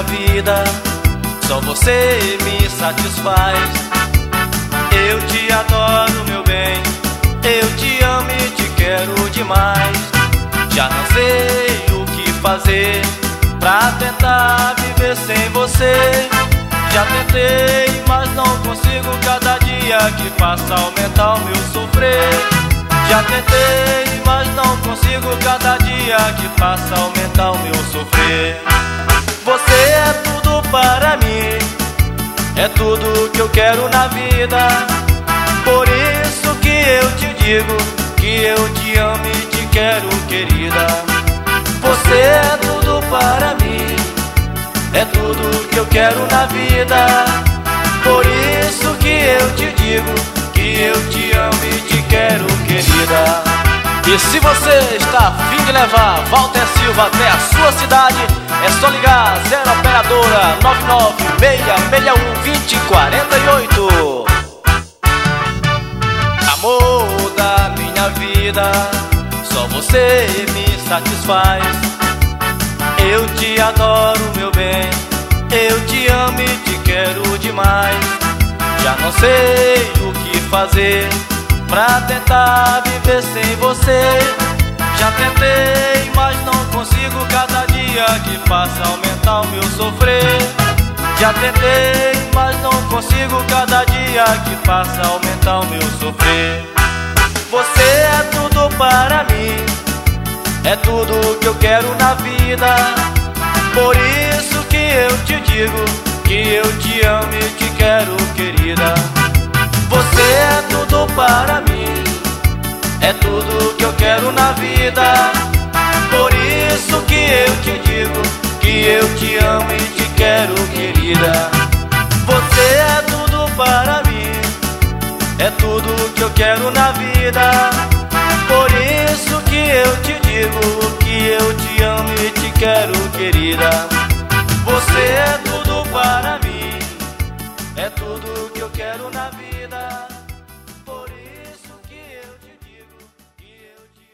vida, só você me satisfaz. Eu te adoro, meu bem, eu te amo e te quero demais. Já não sei o que fazer pra tentar viver sem você. Já tentei, mas não consigo, cada dia que passa aumenta o meu sofrer. Já tentei, mas não consigo, cada dia que passa aumenta o meu sofrer. Você é tudo para mim, é tudo que eu quero na vida. Por isso que eu te digo que eu te amo e te quero, querida. Você é tudo para mim, é tudo que eu quero na vida. Por isso que eu te digo que eu te amo e te quero, querida. E se você está a fim de levar Walter Silva até a sua cidade, é só ligar 0 operadora 996612048. Amor da minha vida, só você me satisfaz. Eu te adoro, meu bem, eu te amo e te quero demais. Já não sei o que fazer pra tentar viver sem você. Já tentei, mas não consigo, cada dia que passa aumenta o meu sofrer. Já tentei, mas não consigo, cada dia que passa aumenta o meu sofrer. Você é tudo para mim, é tudo que eu quero na vida. Por isso que eu te digo que eu te amo e te quero, querida. Você é tudo para mim, é tudo que eu quero na vida. Por isso que eu te digo que eu te amo e te quero, querida. Você é tudo para mim, é tudo que eu quero na vida. Por isso que eu te digo que eu te amo e te quero, querida. Você é tudo para mim, é tudo que eu quero na vida.